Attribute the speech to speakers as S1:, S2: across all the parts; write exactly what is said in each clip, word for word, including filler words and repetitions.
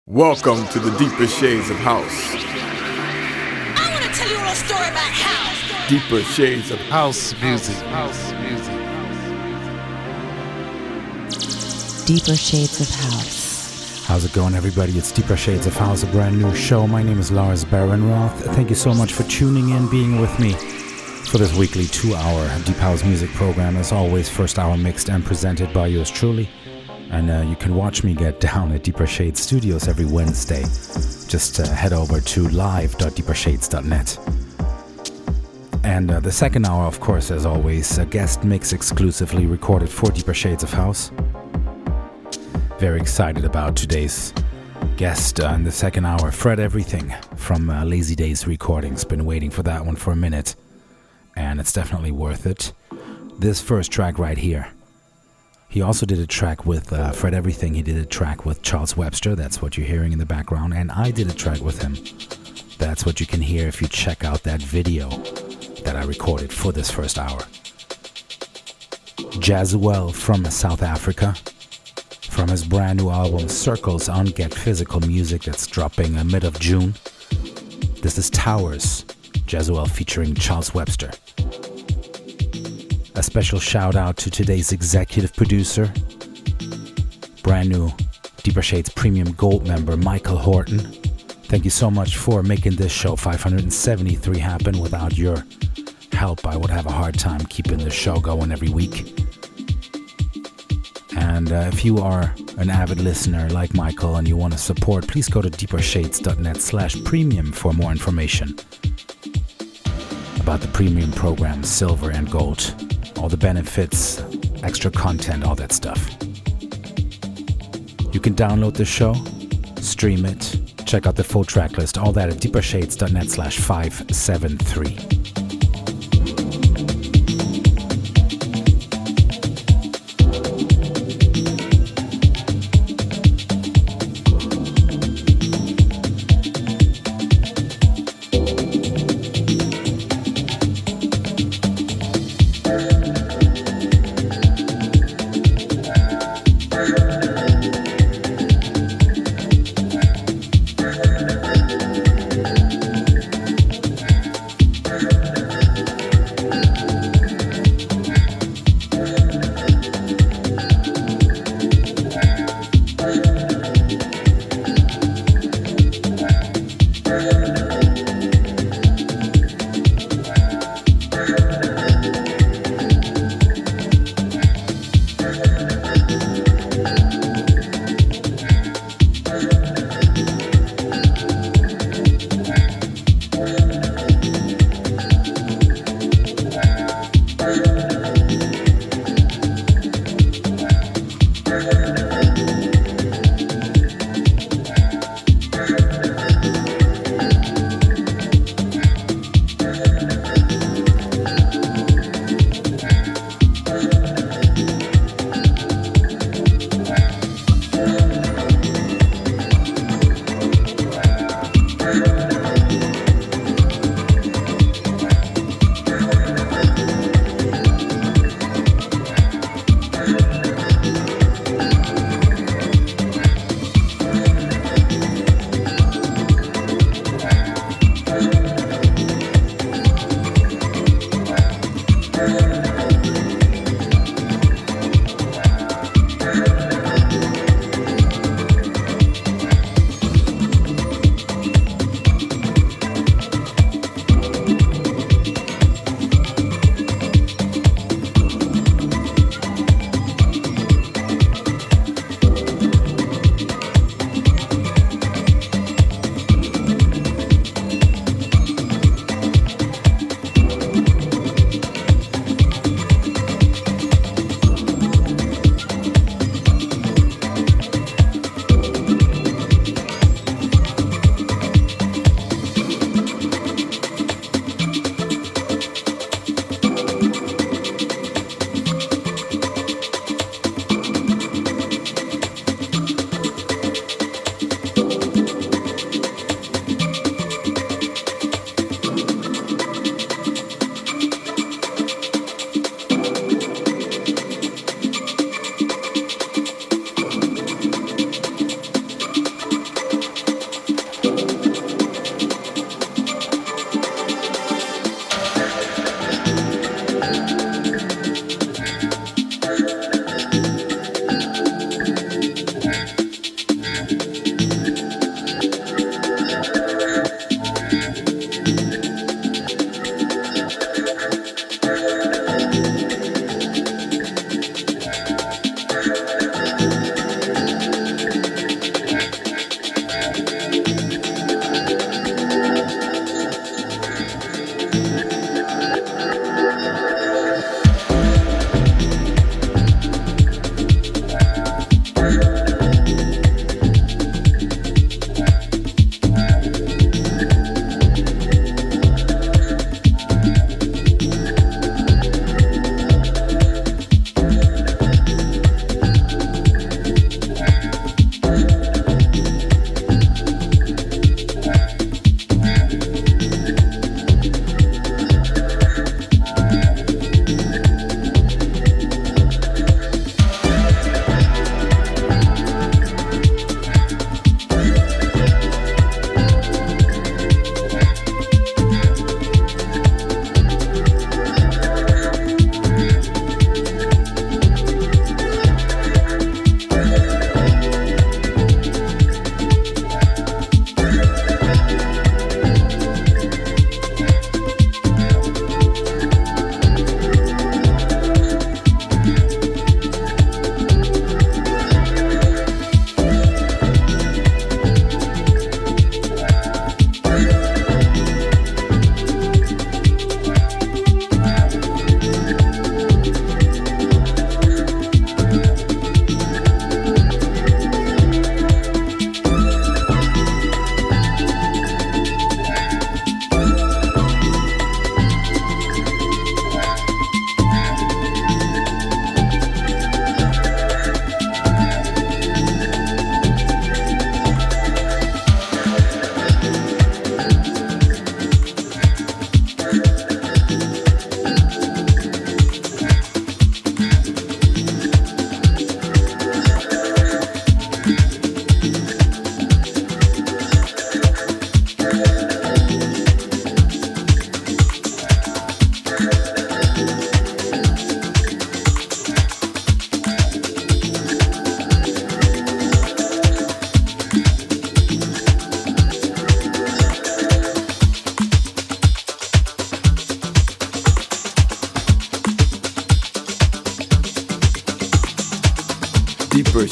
S1: Welcome to the Deeper Shades of House.
S2: I want to tell you a little story about house.
S1: Deeper Shades of
S3: House music. House music.
S4: Deeper Shades of House.
S5: How's it going, everybody? It's Deeper Shades of House, a brand new show. My name is Lars Barenroth. Thank you so much for tuning in, being with me for this weekly two-hour Deep House music program. As always, first hour mixed and presented by yours truly. And uh, you can watch me get down at Deeper Shades Studios every Wednesday. Just uh, head over to live dot deeper shades dot net. And uh, the second hour, of course, as always, a guest mix exclusively recorded for Deeper Shades of House. Very excited about today's guest uh, in the second hour, Fred Everything from uh, Lazy Days Recordings. Been waiting for that one for a minute, and it's definitely worth it. This first track right here. He also did a track with uh, Fred Everything. He did a track with Charles Webster. That's what you're hearing in the background. And I did a track with him. That's what you can hear if you check out that video that I recorded for this first hour. Jazzuel from South Africa. From his brand new album Circles on Get Physical Music that's dropping uh, mid of June. This is Towers. Jazzuel featuring Charles Webster. A special shout out to today's executive producer, brand new Deeper Shades Premium Gold member, Michael Horton. Thank you so much for making this show five hundred seventy-three happen. Without your help, I would have a hard time keeping this show going every week. And uh, if you are an avid listener like Michael and you want to support, please go to deeper shades dot net slash premium for more information about the premium programs, silver and gold. All the benefits, extra content, all that stuff. You can download the show, stream it, check out the full track list, all that at deeper shades dot net slash five seven three.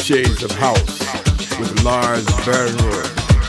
S1: Shades of House with Lars Bernroth.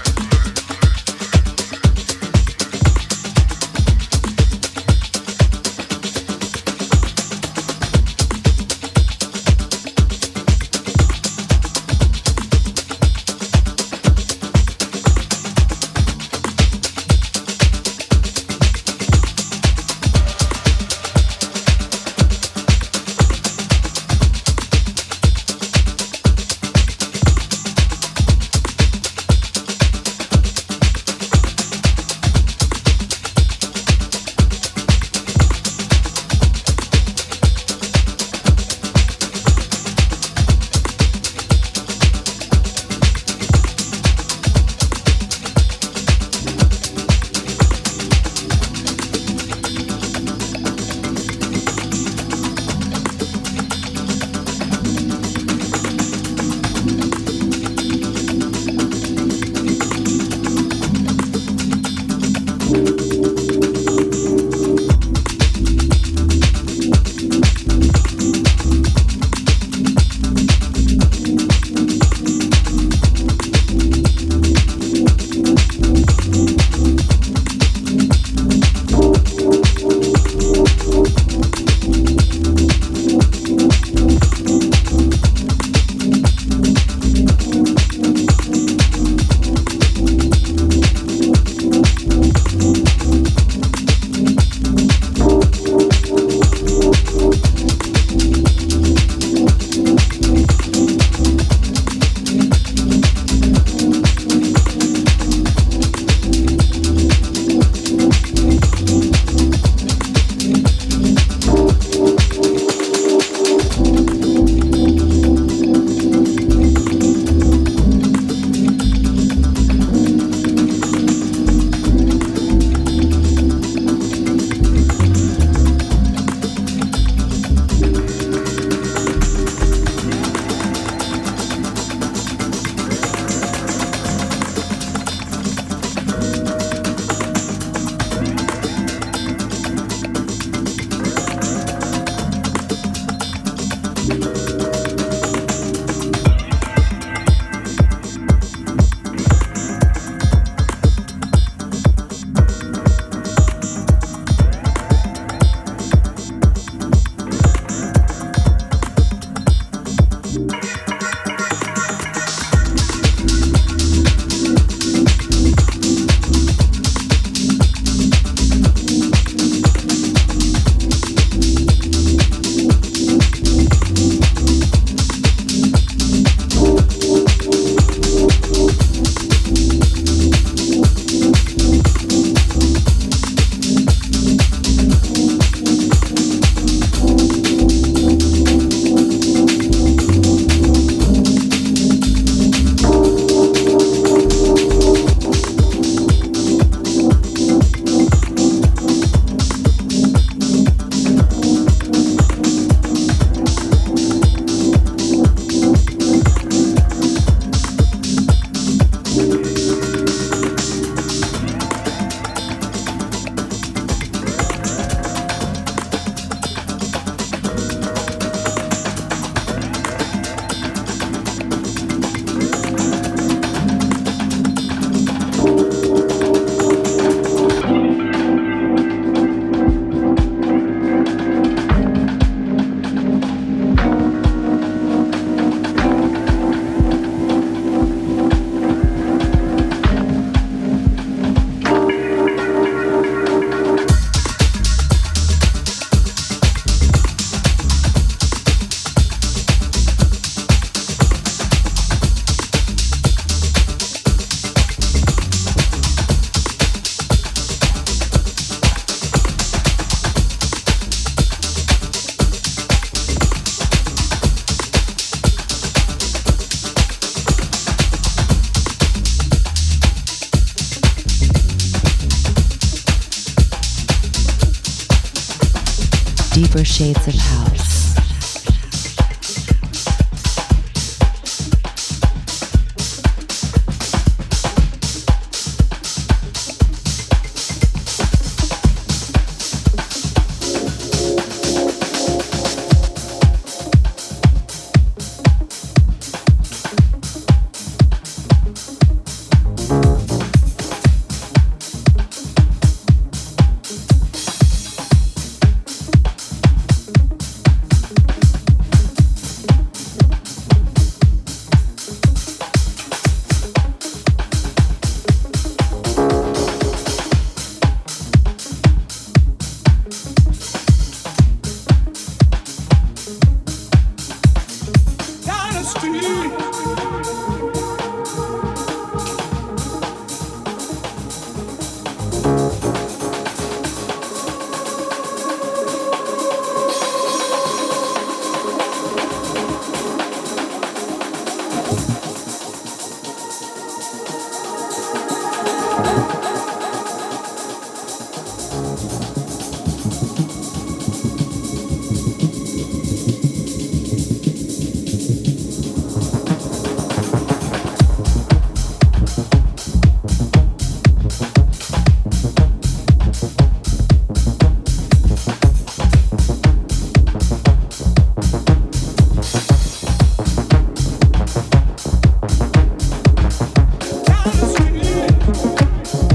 S4: Deeper Shades of House.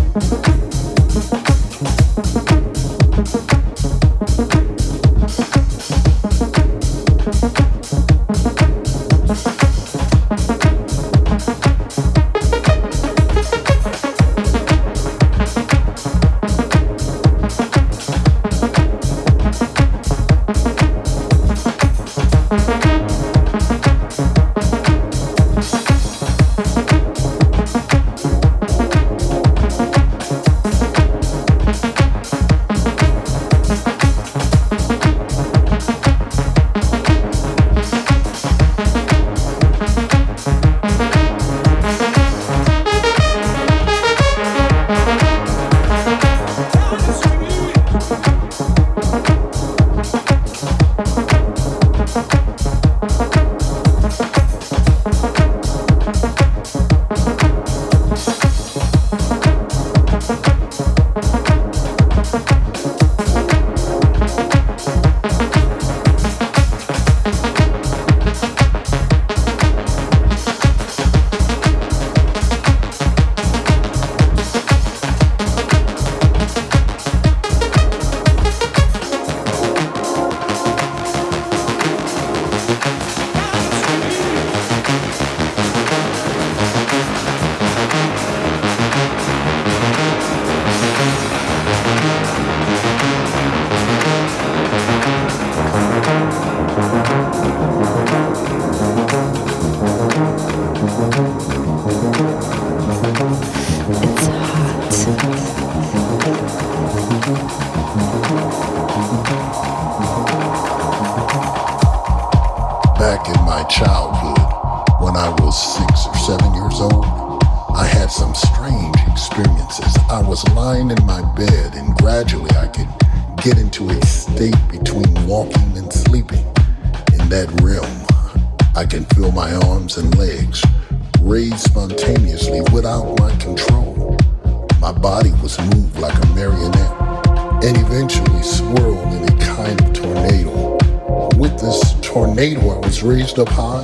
S6: Raised up high,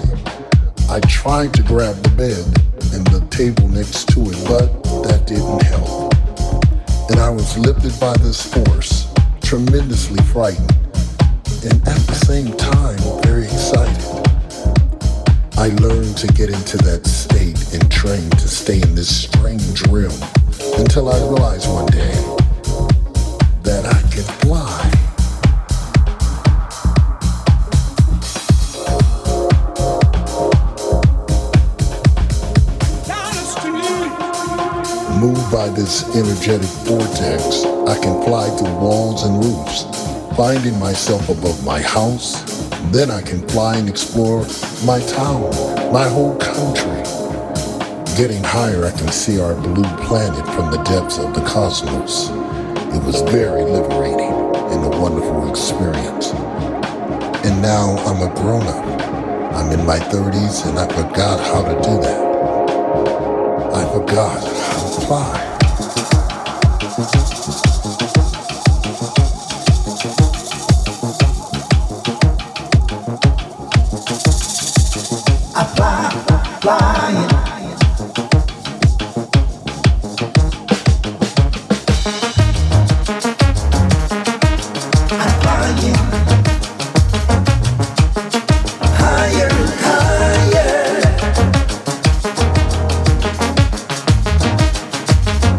S6: I tried to grab the bed and the table next to it, but that didn't help. And I was lifted by this force, tremendously frightened, and at the same time, very excited. I learned to get into that state and train to stay in this strange realm until I realized one day that I could fly. Moved by this energetic vortex, I can fly through walls and roofs, finding myself above my house. Then I can fly and explore my town, my whole country. Getting higher, I can see our blue planet from the depths of the cosmos. It was very liberating and a wonderful experience. And now I'm a grown-up. I'm in my thirties and I forgot how to do that. I forgot how to fly.
S7: I fly, flying. I'm flying higher, higher.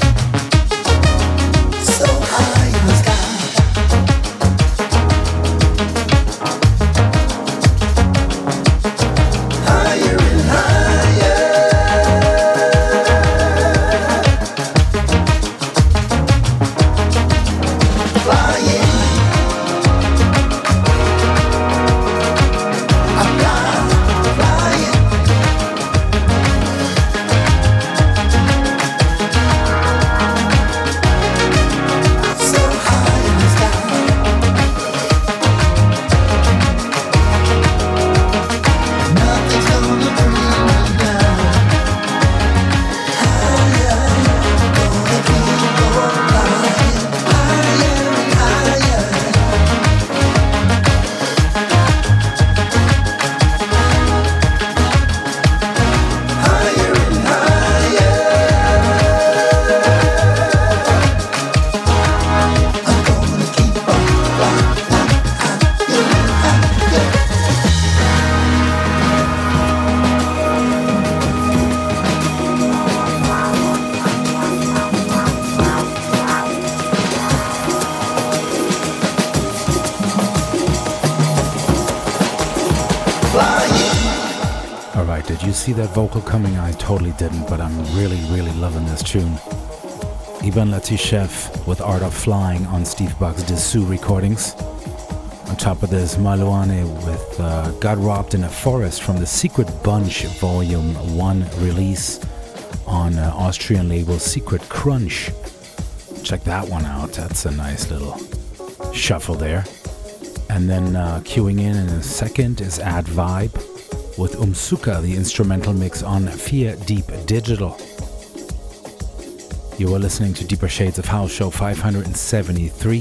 S5: did you see that vocal coming? I totally didn't, but I'm really, really loving this tune. Ivan Latishev with Art of Flying on Steve Buck's Dessous recordings. On top of this, Maluane with uh, Got Robbed in a Forest from the Secret Bunch Volume one release on uh, Austrian label Secret Crunch. Check that one out. That's a nice little shuffle there. And then uh, queuing in in a second is Add Vibe with Umsuka, the instrumental mix on Fear Deep Digital. You are listening to Deeper Shades of House, show five seventy-three.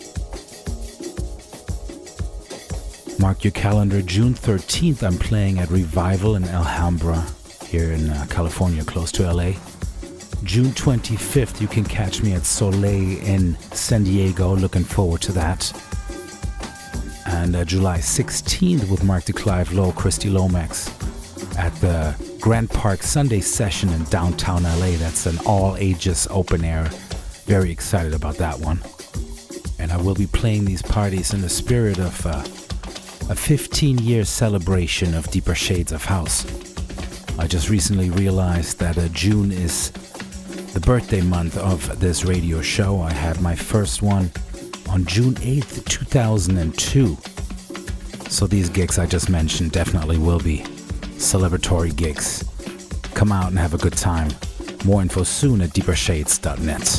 S5: Mark your calendar, June thirteenth, I'm playing at Revival in Alhambra, here in uh, California, close to L A. June twenty-fifth, you can catch me at Soleil in San Diego, looking forward to that. And uh, July sixteenth with Mark DeClive Lowe, Christy Lomax at the Grant Park Sunday Session in downtown L A. That's an all-ages open air. Very excited about that one. And I will be playing these parties in the spirit of uh, a fifteen-year celebration of Deeper Shades of House. I just recently realized that uh, June is the birthday month of this radio show. I had my first one on June eighth, two thousand two. So these gigs I just mentioned definitely will be celebratory gigs. Come out and have a good time. More info soon at deeper shades dot net.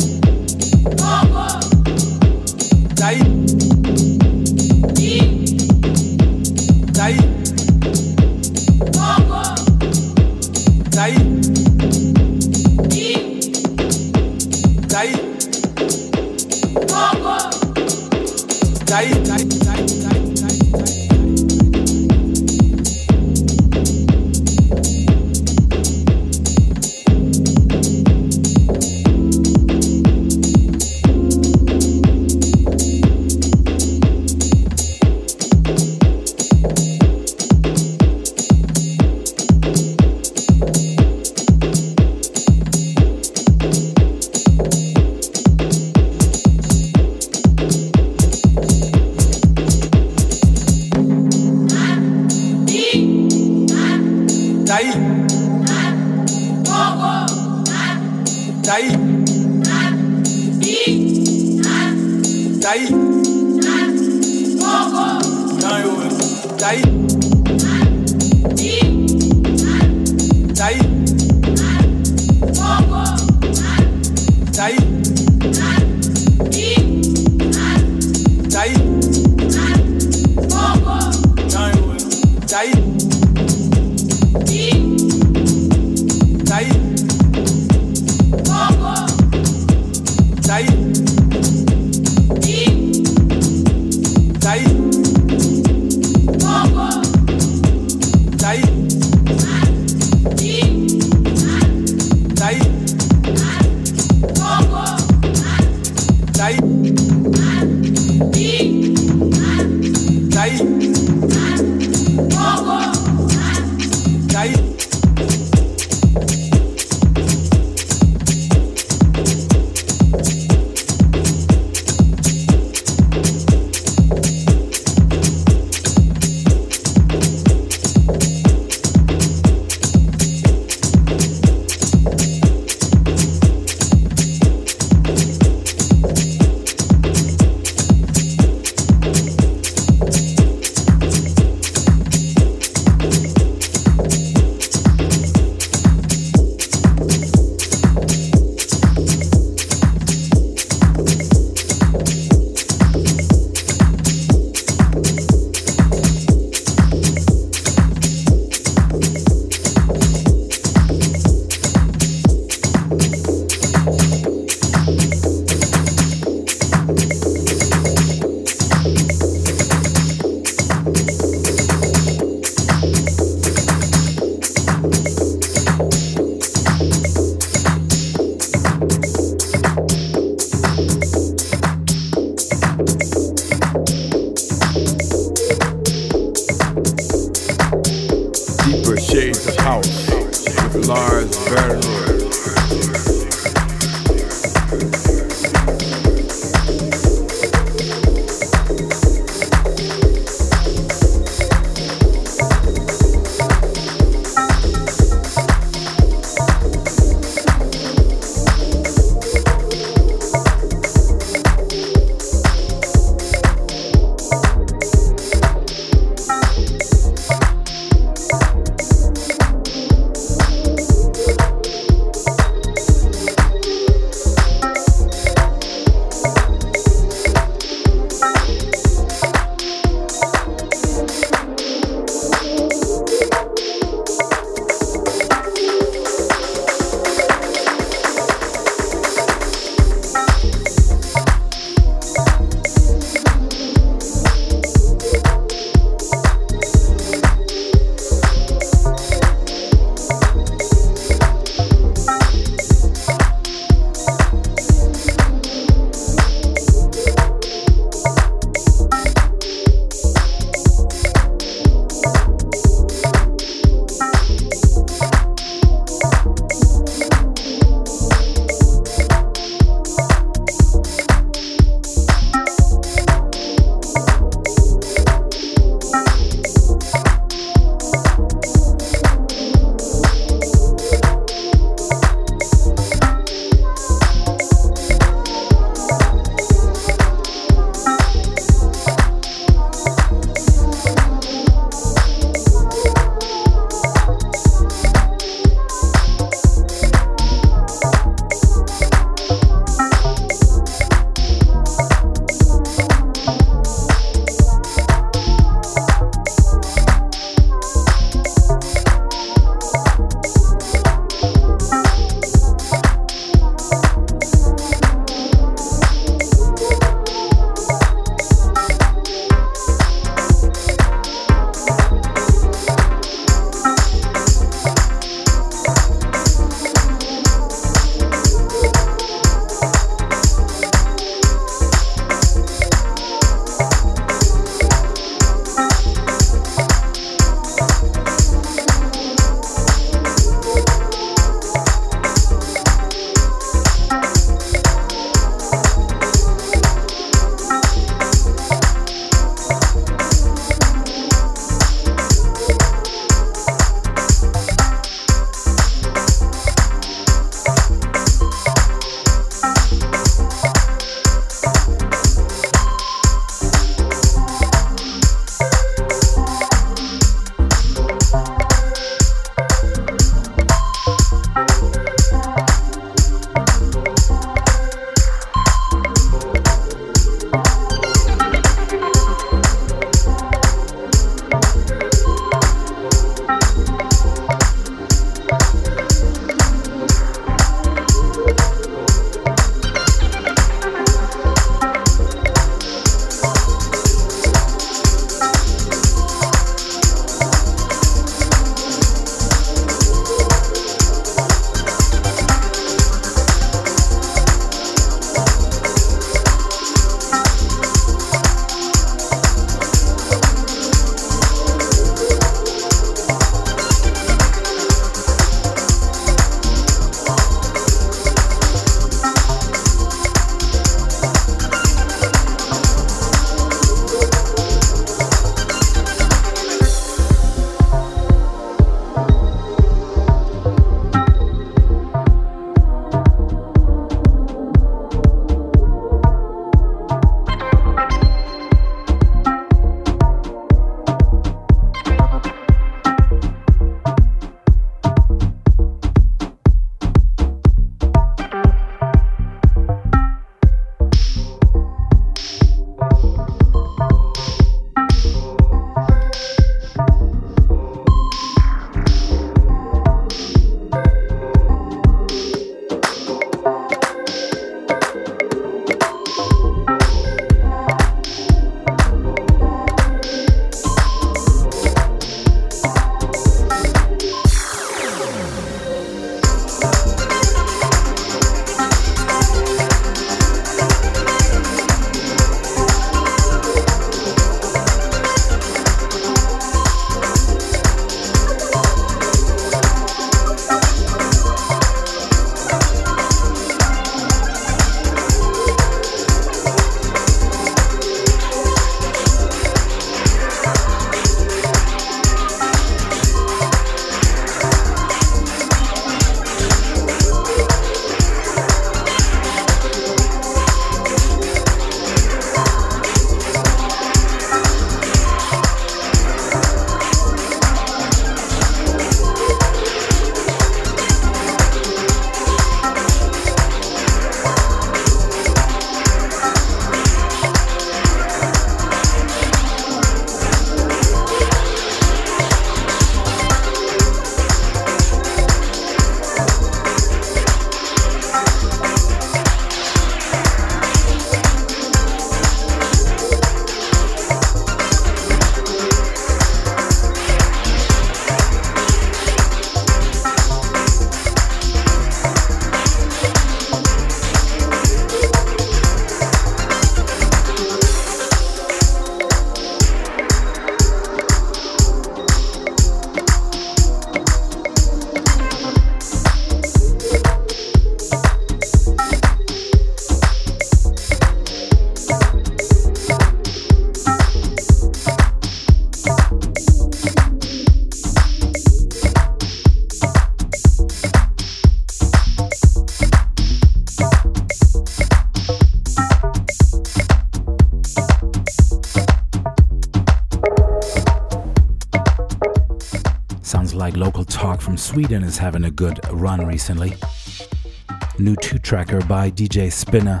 S5: Sounds like Local Talk from Sweden is having a good run recently. New two-tracker by D J Spinner.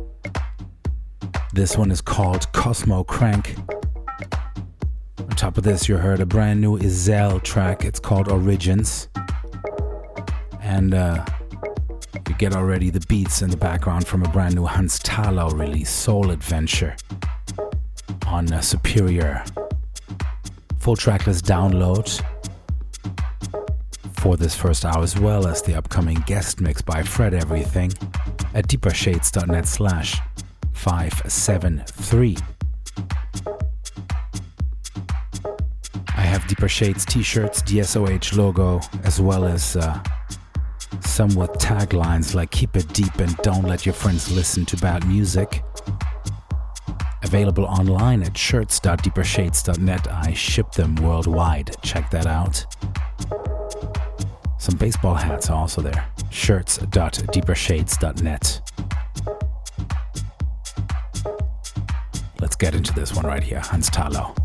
S5: This one is called Cosmo Crank. On top of this, you heard a brand new Izel track. It's called Origins. And uh, you get already the beats in the background from a brand new Hans Thalau release, Soul Adventure, on uh, Superior. Full tracklist download for this first hour, as well as the upcoming guest mix by Fred Everything at deepershades.net slash 573. I have Deeper Shades t-shirts, D S O H logo, as well as uh, some with taglines like keep it deep and don't let your friends listen to bad music. Available online at shirts dot deepershades dot net. I ship them worldwide. Check that out. Some baseball hats are also there. shirts dot deepershades dot net. Let's get into this one right here. Hans Thalau.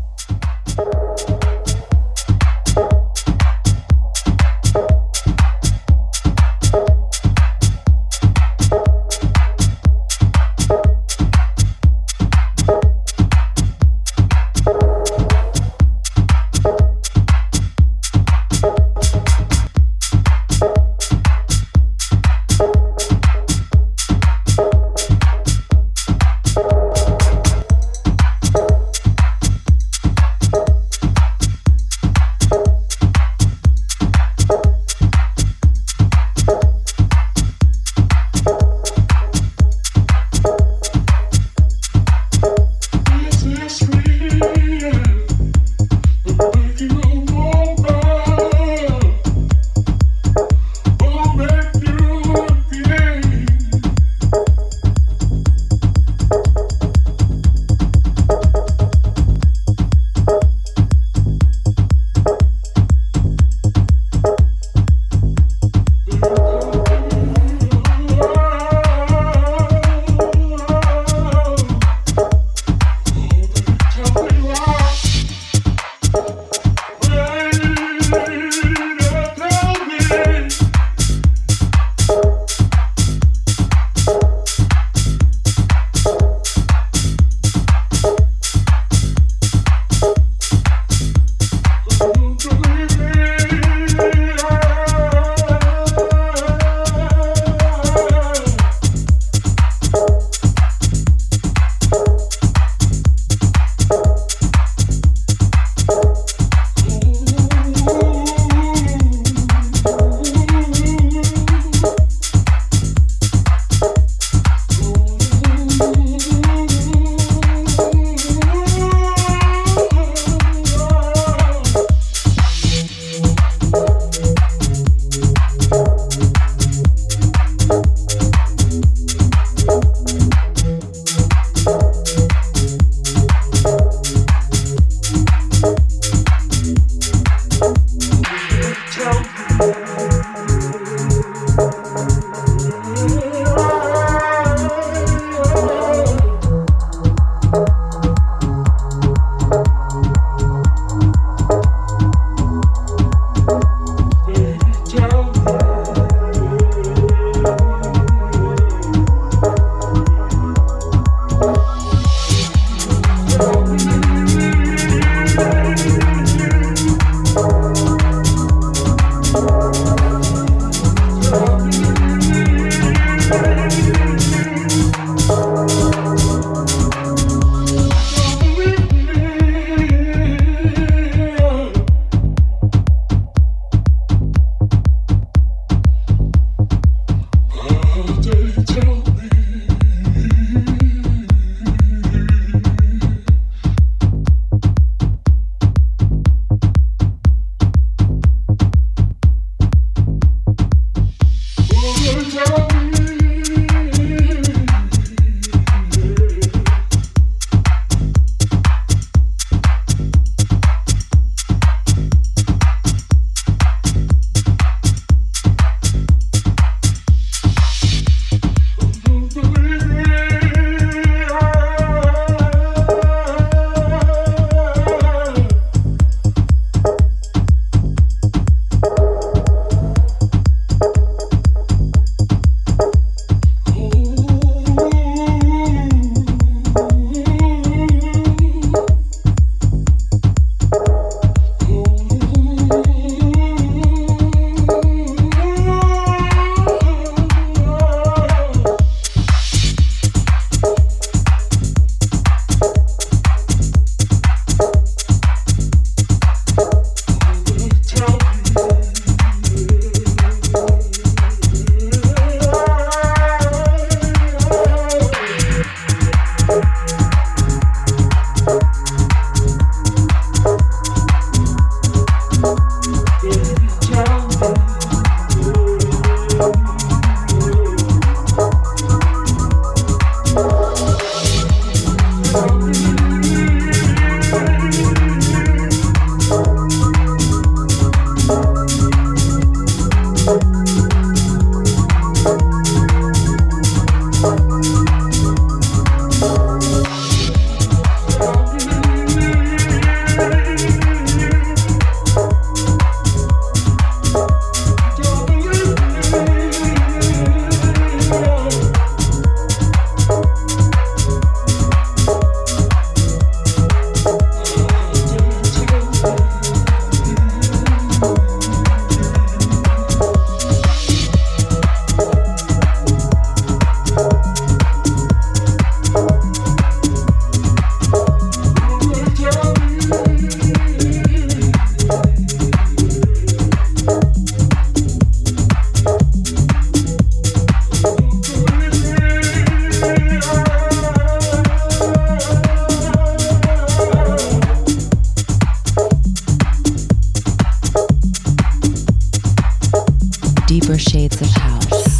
S4: Deeper Shades of House.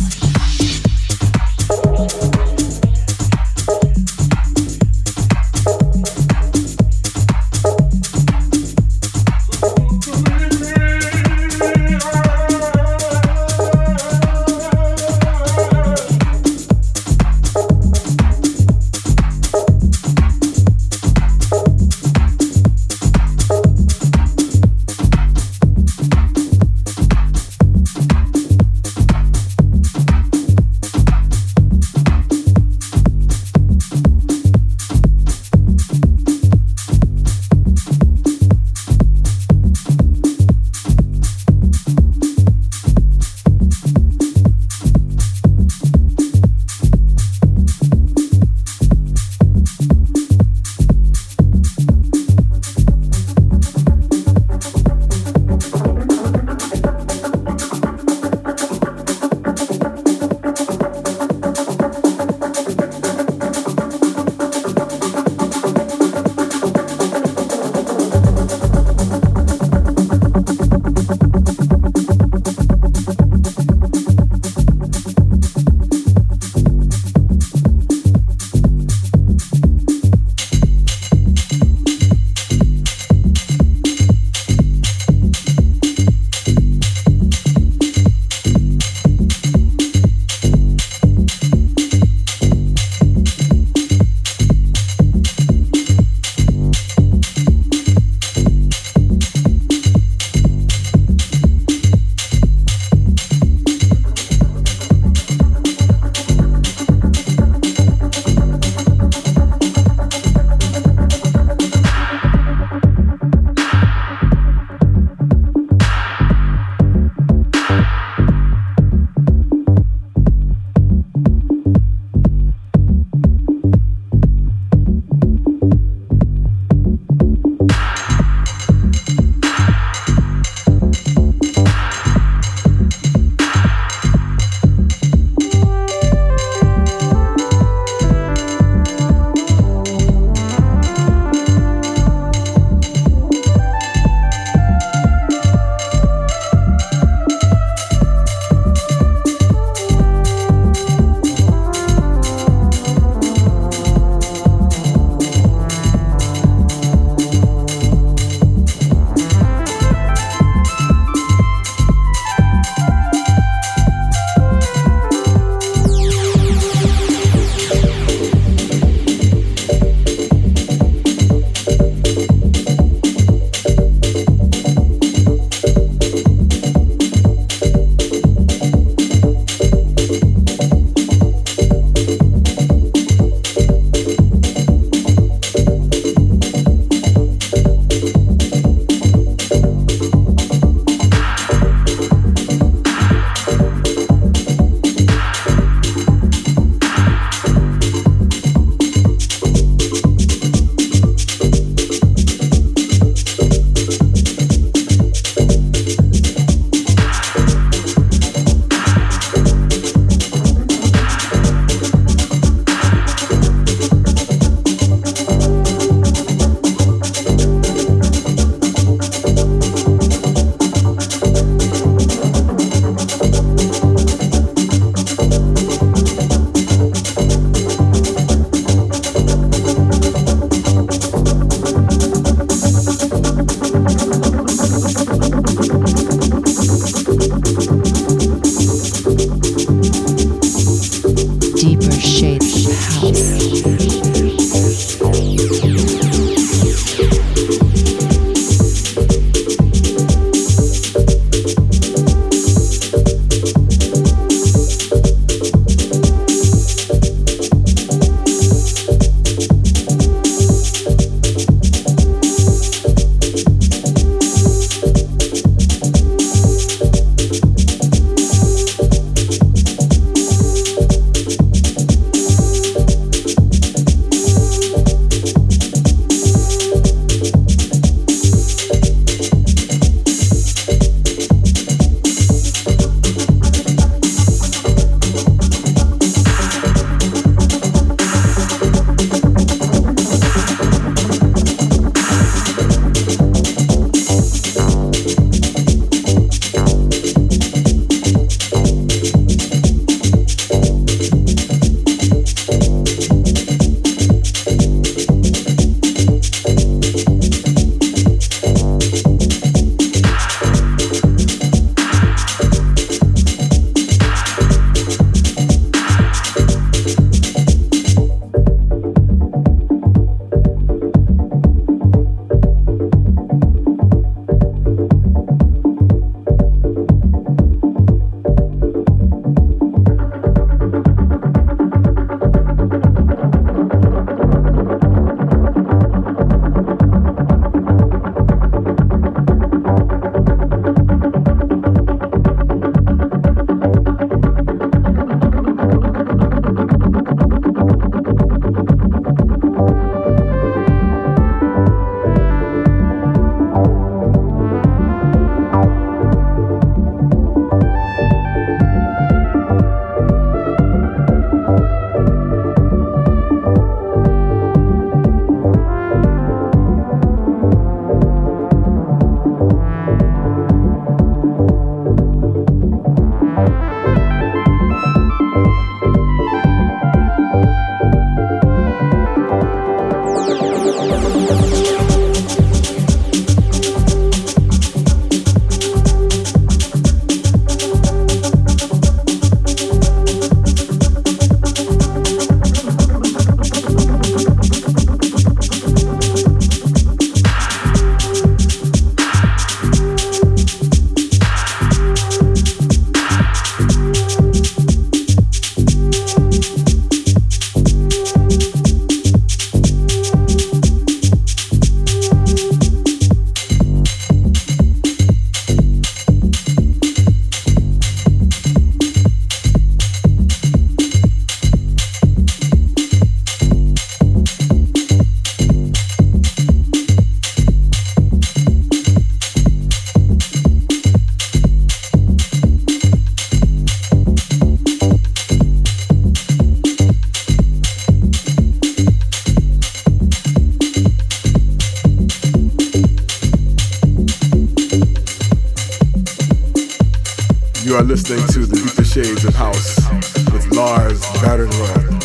S1: are listening to the Deeper Shades of House with Lars Barenroth.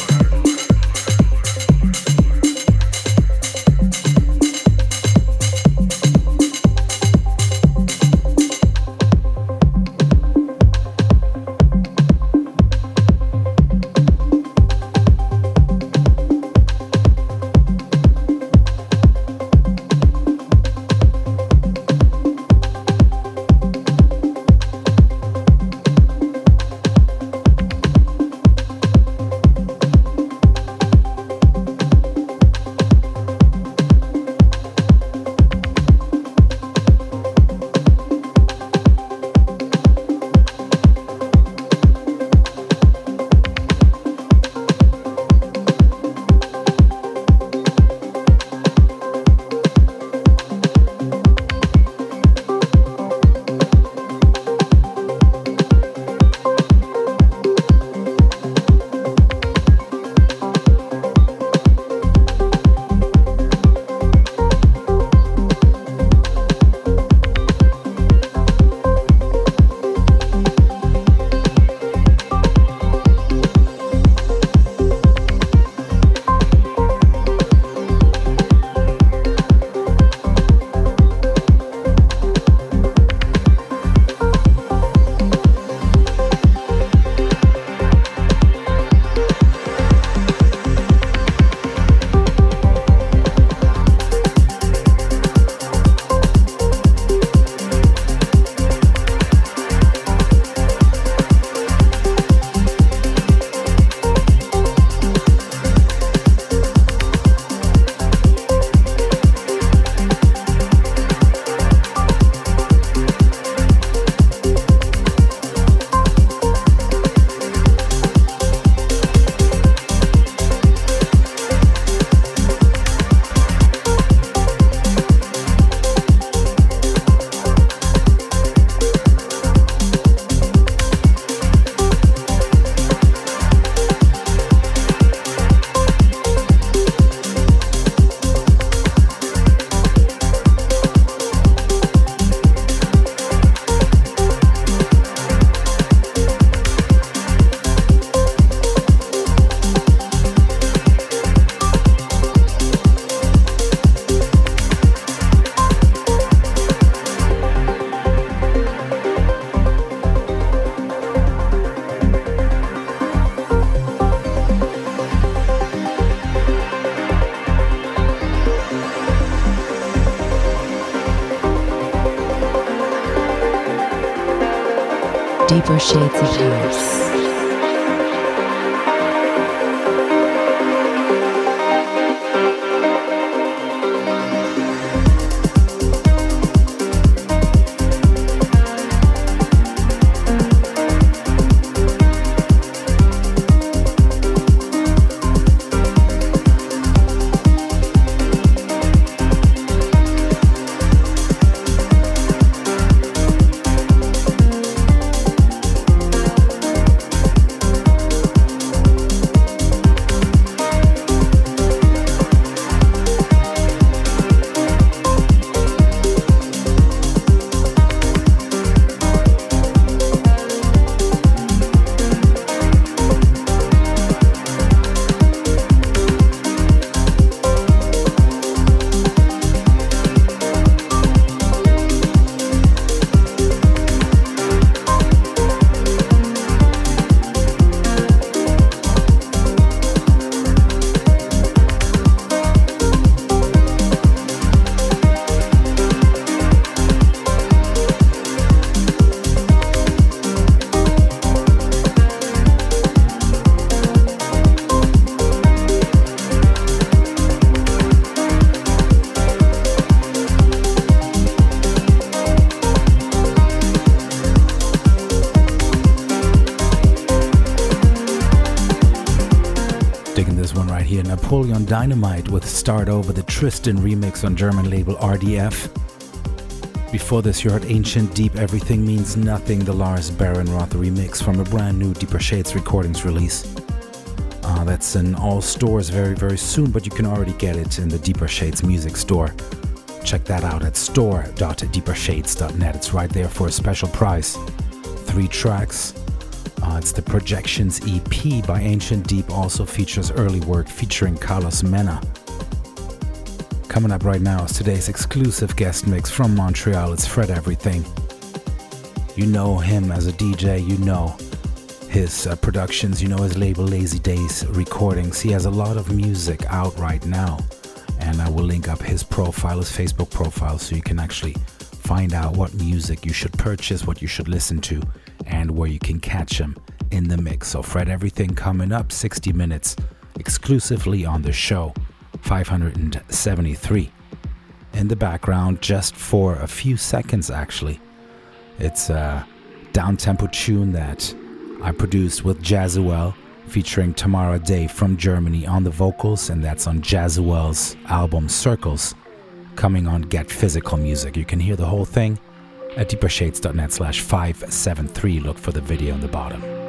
S4: Deeper Shades of House.
S5: Napoleon Dynamite with Start Over, the Tristan remix on German label R D F. Before this, you heard Ancient Deep, Everything Means Nothing, the Lars Barenroth remix from a brand new Deeper Shades Recordings release. Uh, that's in all stores very, very soon, but you can already get it in the Deeper Shades music store. Check that out at store dot deeper shades dot net. It's right there for a special price. three tracks. Uh, it's the Projections E P by Ancient Deep, also features early work featuring Carlos Mena. Coming up right now is today's exclusive guest mix from Montreal. It's Fred Everything. You know him as a D J, you know his uh, productions, you know his label Lazy Days Recordings. He has a lot of music out right now, and I will link up his profile, his Facebook profile, so you can actually find out what music you should purchase, what you should listen to, and where you can catch him in the mix. So Fred Everything coming up, sixty minutes exclusively on the show, five hundred seventy-three. In the background, just for a few seconds actually, it's a down-tempo tune that I produced with Jazzuel, featuring Tamara Day from Germany on the vocals, and that's on Jazzuel's album Circles, coming on Get Physical Music. You can hear the whole thing at deepershades dot net slash five seven three. Look for the video on the bottom.